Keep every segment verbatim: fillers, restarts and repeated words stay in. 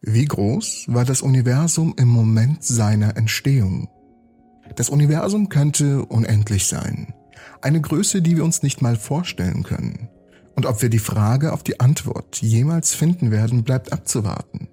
Wie groß war das Universum im Moment seiner Entstehung? Das Universum könnte unendlich sein. Eine Größe, die wir uns nicht mal vorstellen können. Und ob wir die Frage auf die Antwort jemals finden werden, bleibt abzuwarten.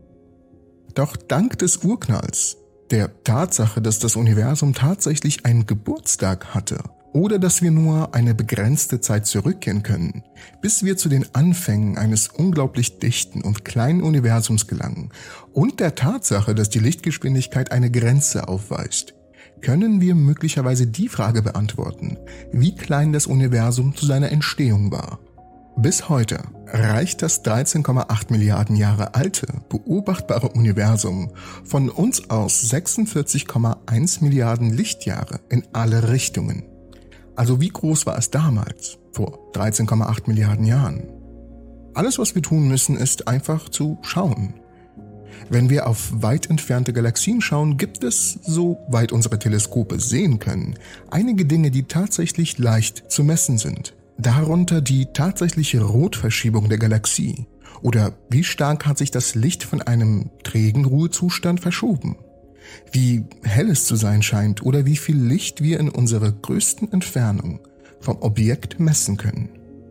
Doch dank des Urknalls, der Tatsache, dass das Universum tatsächlich einen Geburtstag hatte, oder dass wir nur eine begrenzte Zeit zurückgehen können, bis wir zu den Anfängen eines unglaublich dichten und kleinen Universums gelangen, und der Tatsache, dass die Lichtgeschwindigkeit eine Grenze aufweist, können wir möglicherweise die Frage beantworten, wie klein das Universum zu seiner Entstehung war. Bis heute reicht das dreizehn Komma acht Milliarden Jahre alte, beobachtbare Universum von uns aus sechsundvierzig Komma eins Milliarden Lichtjahre in alle Richtungen. Also wie groß war es damals, vor dreizehn Komma acht Milliarden Jahren? Alles, was wir tun müssen, ist einfach zu schauen. Wenn wir auf weit entfernte Galaxien schauen, gibt es, soweit unsere Teleskope sehen können, einige Dinge, die tatsächlich leicht zu messen sind. Darunter die tatsächliche Rotverschiebung der Galaxie oder wie stark hat sich das Licht von einem trägen Ruhezustand verschoben. Wie hell es zu sein scheint oder wie viel Licht wir in unserer größten Entfernung vom Objekt messen können.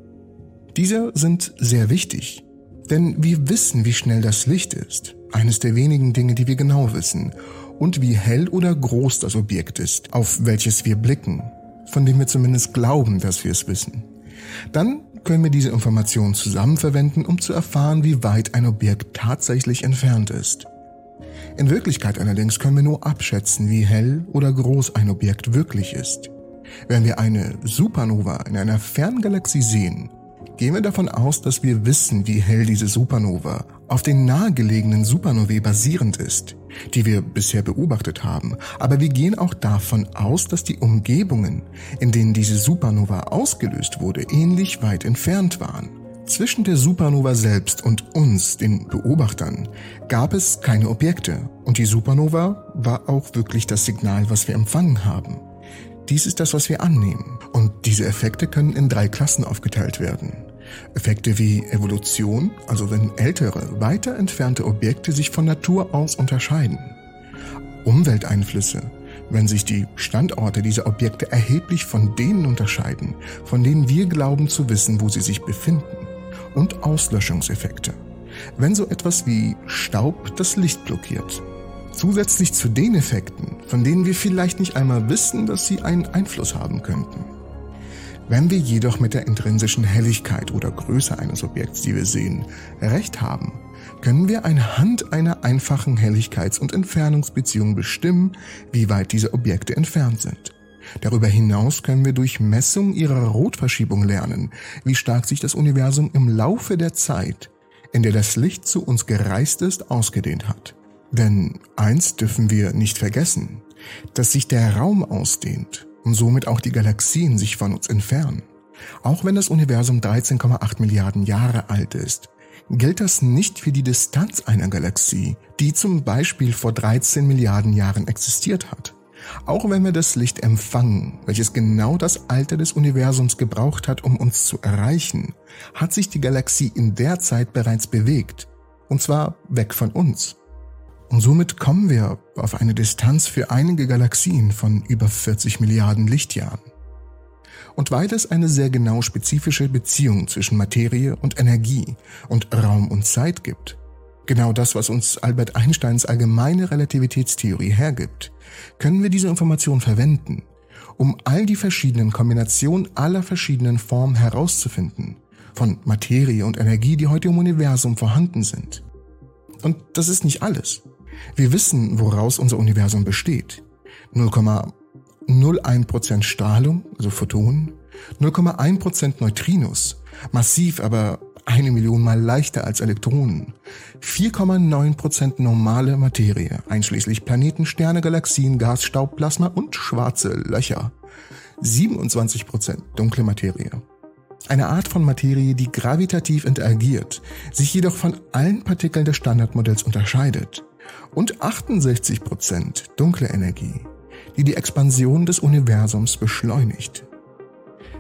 Diese sind sehr wichtig, denn wir wissen, wie schnell das Licht ist, eines der wenigen Dinge, die wir genau wissen, und wie hell oder groß das Objekt ist, auf welches wir blicken, von dem wir zumindest glauben, dass wir es wissen. Dann können wir diese Informationen zusammen verwenden, um zu erfahren, wie weit ein Objekt tatsächlich entfernt ist. In Wirklichkeit allerdings können wir nur abschätzen, wie hell oder groß ein Objekt wirklich ist. Wenn wir eine Supernova in einer fernen Galaxie sehen, gehen wir davon aus, dass wir wissen, wie hell diese Supernova auf den nahegelegenen Supernovae basierend ist, die wir bisher beobachtet haben. Aber wir gehen auch davon aus, dass die Umgebungen, in denen diese Supernova ausgelöst wurde, ähnlich weit entfernt waren. Zwischen der Supernova selbst und uns, den Beobachtern, gab es keine Objekte und die Supernova war auch wirklich das Signal, was wir empfangen haben. Dies ist das, was wir annehmen, und diese Effekte können in drei Klassen aufgeteilt werden. Effekte wie Evolution, also wenn ältere, weiter entfernte Objekte sich von Natur aus unterscheiden. Umwelteinflüsse, wenn sich die Standorte dieser Objekte erheblich von denen unterscheiden, von denen wir glauben zu wissen, wo sie sich befinden. Und Auslöschungseffekte, wenn so etwas wie Staub das Licht blockiert. Zusätzlich zu den Effekten, von denen wir vielleicht nicht einmal wissen, dass sie einen Einfluss haben könnten. Wenn wir jedoch mit der intrinsischen Helligkeit oder Größe eines Objekts, die wir sehen, recht haben, können wir anhand einer einfachen Helligkeits- und Entfernungsbeziehung bestimmen, wie weit diese Objekte entfernt sind. Darüber hinaus können wir durch Messung ihrer Rotverschiebung lernen, wie stark sich das Universum im Laufe der Zeit, in der das Licht zu uns gereist ist, ausgedehnt hat. Denn eins dürfen wir nicht vergessen, dass sich der Raum ausdehnt und somit auch die Galaxien sich von uns entfernen. Auch wenn das Universum dreizehn Komma acht Milliarden Jahre alt ist, gilt das nicht für die Distanz einer Galaxie, die zum Beispiel vor dreizehn Milliarden Jahren existiert hat. Auch wenn wir das Licht empfangen, welches genau das Alter des Universums gebraucht hat, um uns zu erreichen, hat sich die Galaxie in der Zeit bereits bewegt, und zwar weg von uns. Und somit kommen wir auf eine Distanz für einige Galaxien von über vierzig Milliarden Lichtjahren. Und weil es eine sehr genau spezifische Beziehung zwischen Materie und Energie und Raum und Zeit gibt, genau das, was uns Albert Einsteins allgemeine Relativitätstheorie hergibt, können wir diese Information verwenden, um all die verschiedenen Kombinationen aller verschiedenen Formen herauszufinden, von Materie und Energie, die heute im Universum vorhanden sind. Und das ist nicht alles. Wir wissen, woraus unser Universum besteht. null Komma null eins Prozent Strahlung, also Photonen, null Komma eins Prozent Neutrinos, massiv, aber eine Million Mal leichter als Elektronen, vier Komma neun Prozent normale Materie, einschließlich Planeten, Sterne, Galaxien, Gas, Staub, Plasma und schwarze Löcher, siebenundzwanzig Prozent dunkle Materie. Eine Art von Materie, die gravitativ interagiert, sich jedoch von allen Partikeln des Standardmodells unterscheidet, und achtundsechzig Prozent dunkle Energie, die die Expansion des Universums beschleunigt.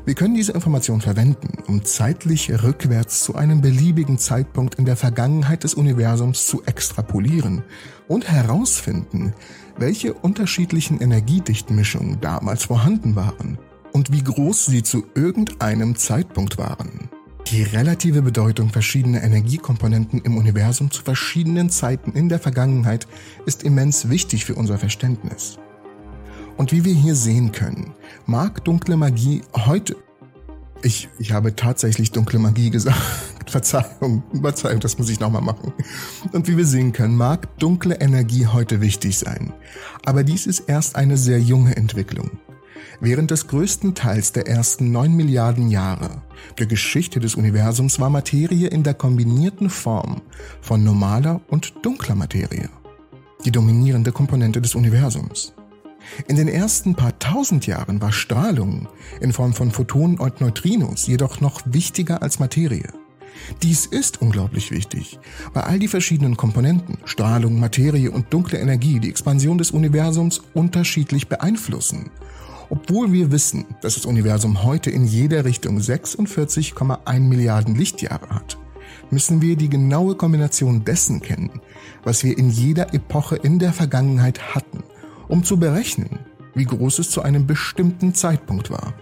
Wir können diese Information verwenden, um zeitlich rückwärts zu einem beliebigen Zeitpunkt in der Vergangenheit des Universums zu extrapolieren und herausfinden, welche unterschiedlichen Energiedichtenmischungen damals vorhanden waren und wie groß sie zu irgendeinem Zeitpunkt waren. Die relative Bedeutung verschiedener Energiekomponenten im Universum zu verschiedenen Zeiten in der Vergangenheit ist immens wichtig für unser Verständnis. Und wie wir hier sehen können, mag dunkle Magie heute... Ich, ich habe tatsächlich dunkle Magie gesagt. Verzeihung, Verzeihung, das muss ich nochmal machen. Und wie wir sehen können, mag dunkle Energie heute wichtig sein. Aber dies ist erst eine sehr junge Entwicklung. Während des größten Teils der ersten neun Milliarden Jahre der Geschichte des Universums war Materie in der kombinierten Form von normaler und dunkler Materie die dominierende Komponente des Universums. In den ersten paar tausend Jahren war Strahlung in Form von Photonen und Neutrinos jedoch noch wichtiger als Materie. Dies ist unglaublich wichtig, weil all die verschiedenen Komponenten, Strahlung, Materie und dunkle Energie die Expansion des Universums unterschiedlich beeinflussen. Obwohl wir wissen, dass das Universum heute in jeder Richtung sechsundvierzig Komma eins Milliarden Lichtjahre hat, müssen wir die genaue Kombination dessen kennen, was wir in jeder Epoche in der Vergangenheit hatten, um zu berechnen, wie groß es zu einem bestimmten Zeitpunkt war.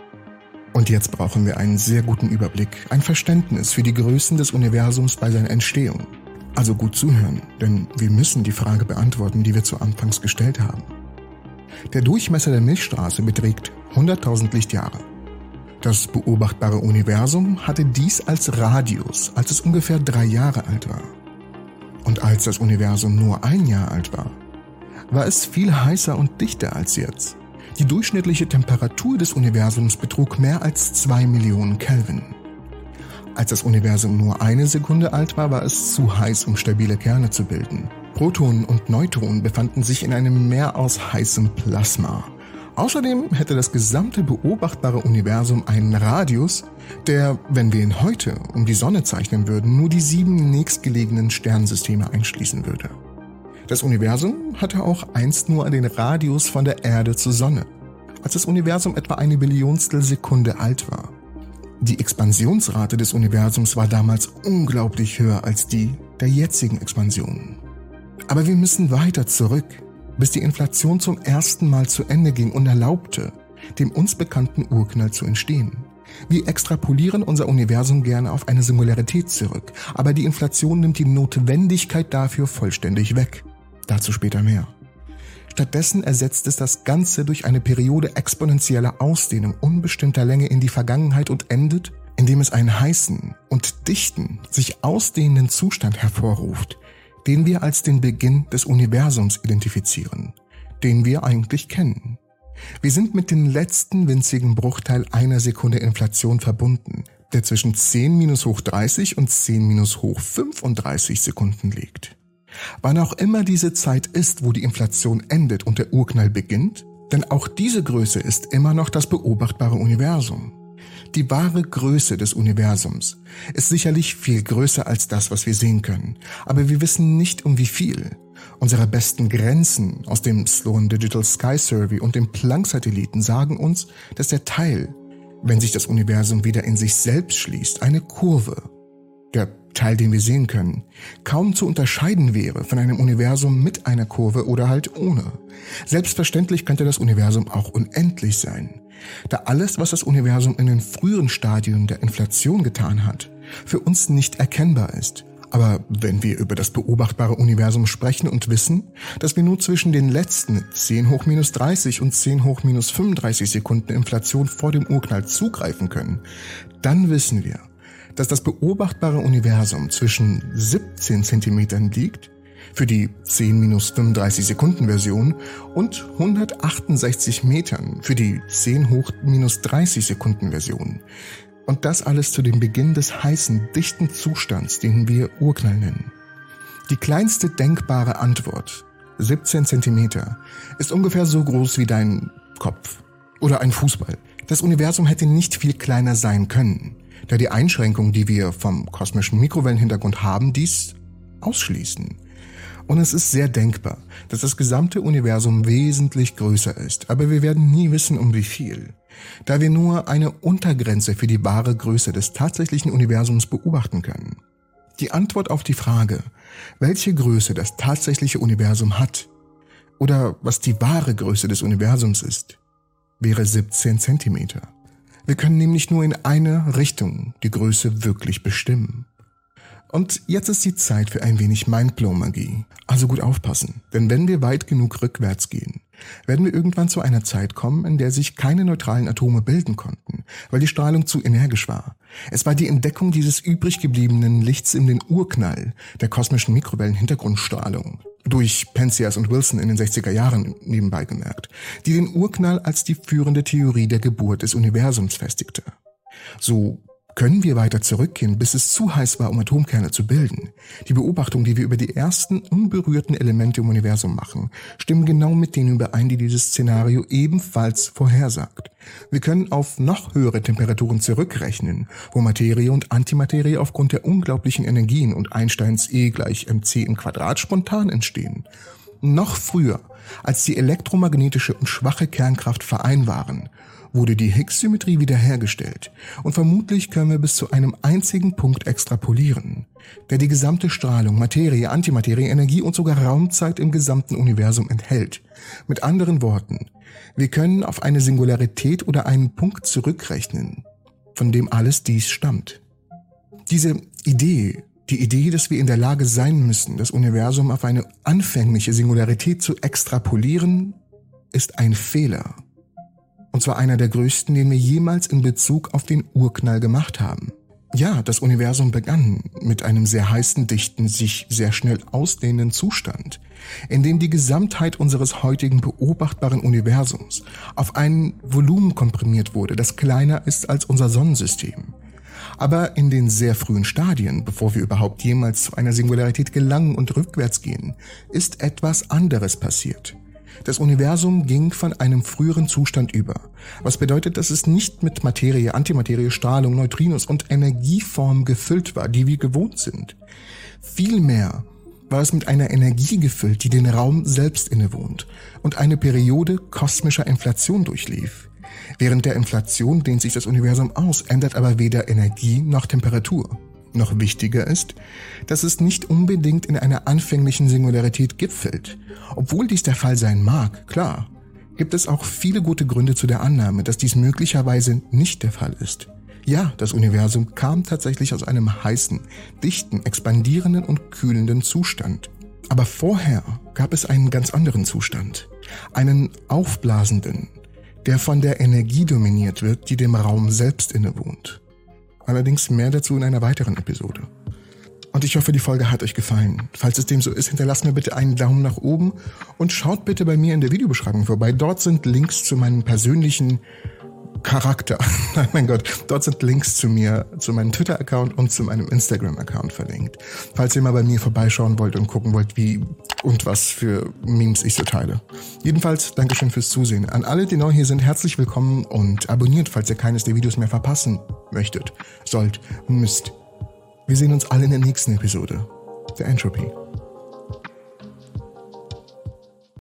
Und jetzt brauchen wir einen sehr guten Überblick, ein Verständnis für die Größen des Universums bei seiner Entstehung. Also gut zuhören, denn wir müssen die Frage beantworten, die wir zu Anfangs gestellt haben. Der Durchmesser der Milchstraße beträgt hunderttausend Lichtjahre. Das beobachtbare Universum hatte dies als Radius, als es ungefähr drei Jahre alt war. Und als das Universum nur ein Jahr alt war, war es viel heißer und dichter als jetzt. Die durchschnittliche Temperatur des Universums betrug mehr als zwei Millionen Kelvin. Als das Universum nur eine Sekunde alt war, war es zu heiß, um stabile Kerne zu bilden. Protonen und Neutronen befanden sich in einem Meer aus heißem Plasma. Außerdem hätte das gesamte beobachtbare Universum einen Radius, der, wenn wir ihn heute um die Sonne zeichnen würden, nur die sieben nächstgelegenen Sternsysteme einschließen würde. Das Universum hatte auch einst nur den Radius von der Erde zur Sonne, als das Universum etwa eine Billionstel Sekunde alt war. Die Expansionsrate des Universums war damals unglaublich höher als die der jetzigen Expansion. Aber wir müssen weiter zurück, bis die Inflation zum ersten Mal zu Ende ging und erlaubte, dem uns bekannten Urknall zu entstehen. Wir extrapolieren unser Universum gerne auf eine Singularität zurück, aber die Inflation nimmt die Notwendigkeit dafür vollständig weg. Dazu später mehr. Stattdessen ersetzt es das Ganze durch eine Periode exponentieller Ausdehnung unbestimmter Länge in die Vergangenheit und endet, indem es einen heißen und dichten, sich ausdehnenden Zustand hervorruft, den wir als den Beginn des Universums identifizieren, den wir eigentlich kennen. Wir sind mit dem letzten winzigen Bruchteil einer Sekunde Inflation verbunden, der zwischen zehn minus hoch dreißig und zehn minus hoch fünfunddreißig Sekunden liegt. Wann auch immer diese Zeit ist, wo die Inflation endet und der Urknall beginnt, denn auch diese Größe ist immer noch das beobachtbare Universum. Die wahre Größe des Universums ist sicherlich viel größer als das, was wir sehen können, aber wir wissen nicht um wie viel. Unsere besten Grenzen aus dem Sloan Digital Sky Survey und dem Planck-Satelliten sagen uns, dass der Teil, wenn sich das Universum wieder in sich selbst schließt, eine Kurve, der Teil, den wir sehen können, kaum zu unterscheiden wäre von einem Universum mit einer Kurve oder halt ohne. Selbstverständlich könnte das Universum auch unendlich sein, da alles, was das Universum in den früheren Stadien der Inflation getan hat, für uns nicht erkennbar ist. Aber wenn wir über das beobachtbare Universum sprechen und wissen, dass wir nur zwischen den letzten zehn hoch minus dreißig und zehn hoch minus fünfunddreißig Sekunden Inflation vor dem Urknall zugreifen können, dann wissen wir, dass das beobachtbare Universum zwischen siebzehn Zentimetern liegt, für die zehn minus fünfunddreißig Sekunden Version, und hundertachtundsechzig Metern für die zehn hoch minus dreißig Sekunden Version. Und das alles zu dem Beginn des heißen, dichten Zustands, den wir Urknall nennen. Die kleinste denkbare Antwort, siebzehn Zentimeter, ist ungefähr so groß wie dein Kopf oder ein Fußball. Das Universum hätte nicht viel kleiner sein können, da die Einschränkungen, die wir vom kosmischen Mikrowellenhintergrund haben, dies ausschließen. Und es ist sehr denkbar, dass das gesamte Universum wesentlich größer ist, aber wir werden nie wissen, um wie viel, da wir nur eine Untergrenze für die wahre Größe des tatsächlichen Universums beobachten können. Die Antwort auf die Frage, welche Größe das tatsächliche Universum hat oder was die wahre Größe des Universums ist, wäre siebzehn Zentimeter. Wir können nämlich nur in eine Richtung die Größe wirklich bestimmen. Und jetzt ist die Zeit für ein wenig Mindblow-Magie. Also gut aufpassen, denn wenn wir weit genug rückwärts gehen, werden wir irgendwann zu einer Zeit kommen, in der sich keine neutralen Atome bilden konnten, weil die Strahlung zu energisch war. Es war die Entdeckung dieses übrig gebliebenen Lichts in den Urknall der kosmischen Mikrowellen-Hintergrundstrahlung, durch Penzias und Wilson in den sechziger Jahren nebenbei gemerkt, die den Urknall als die führende Theorie der Geburt des Universums festigte. So können wir weiter zurückgehen, bis es zu heiß war, um Atomkerne zu bilden. Die Beobachtungen, die wir über die ersten unberührten Elemente im Universum machen, stimmen genau mit denen überein, die dieses Szenario ebenfalls vorhersagt. Wir können auf noch höhere Temperaturen zurückrechnen, wo Materie und Antimaterie aufgrund der unglaublichen Energien und Einsteins E gleich mc im Quadrat spontan entstehen. Noch früher, als die elektromagnetische und schwache Kernkraft verein waren, wurde die Higgs-Symmetrie wiederhergestellt und vermutlich können wir bis zu einem einzigen Punkt extrapolieren, der die gesamte Strahlung, Materie, Antimaterie, Energie und sogar Raumzeit im gesamten Universum enthält. Mit anderen Worten, wir können auf eine Singularität oder einen Punkt zurückrechnen, von dem alles dies stammt. Diese Idee, die Idee, dass wir in der Lage sein müssen, das Universum auf eine anfängliche Singularität zu extrapolieren, ist ein Fehler. Und zwar einer der größten, den wir jemals in Bezug auf den Urknall gemacht haben. Ja, das Universum begann mit einem sehr heißen, dichten, sich sehr schnell ausdehnenden Zustand, in dem die Gesamtheit unseres heutigen beobachtbaren Universums auf ein Volumen komprimiert wurde, das kleiner ist als unser Sonnensystem. Aber in den sehr frühen Stadien, bevor wir überhaupt jemals zu einer Singularität gelangen und rückwärts gehen, ist etwas anderes passiert. Das Universum ging von einem früheren Zustand über, was bedeutet, dass es nicht mit Materie, Antimaterie, Strahlung, Neutrinos und Energieform gefüllt war, die wir gewohnt sind. Vielmehr war es mit einer Energie gefüllt, die den Raum selbst innewohnt und eine Periode kosmischer Inflation durchlief. Während der Inflation dehnt sich das Universum aus, ändert aber weder Energie noch Temperatur. Noch wichtiger ist, dass es nicht unbedingt in einer anfänglichen Singularität gipfelt. Obwohl dies der Fall sein mag, klar, gibt es auch viele gute Gründe zu der Annahme, dass dies möglicherweise nicht der Fall ist. Ja, das Universum kam tatsächlich aus einem heißen, dichten, expandierenden und kühlenden Zustand. Aber vorher gab es einen ganz anderen Zustand, einen aufblasenden, der von der Energie dominiert wird, die dem Raum selbst innewohnt. Allerdings mehr dazu in einer weiteren Episode. Und ich hoffe, die Folge hat euch gefallen. Falls es dem so ist, hinterlasst mir bitte einen Daumen nach oben und schaut bitte bei mir in der Videobeschreibung vorbei. Dort sind Links zu meinem persönlichen Charakter. Nein, mein Gott, dort sind Links zu mir, zu meinem Twitter-Account und zu meinem Instagram-Account verlinkt. Falls ihr mal bei mir vorbeischauen wollt und gucken wollt, wie und was für Memes ich so teile. Jedenfalls, Dankeschön fürs Zusehen. An alle, die neu hier sind, herzlich willkommen und abonniert, falls ihr keines der Videos mehr verpassen möchtet, sollt, müsst. Wir sehen uns alle in der nächsten Episode der Entropy.